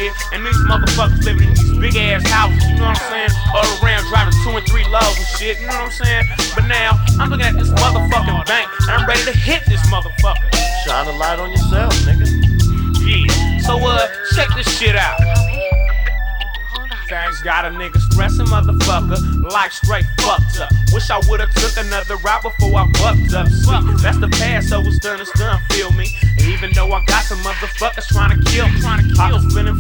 shit. And these motherfuckers living in these big ass houses, you know what I'm saying? All around driving 2 and 3 lows and shit, you know what I'm saying? But now, I'm looking at this motherfucking bank and I'm ready to hit this motherfucker. Shine a light on yourself, nigga. Yeah, so check this shit out. Things got a nigga stressing, motherfucker. Life straight fucked up. Wish I would've took another route before I bucked up. See, that's the past, so it's done, feel me? And even though I got some motherfuckers trying to kill me, I was feeling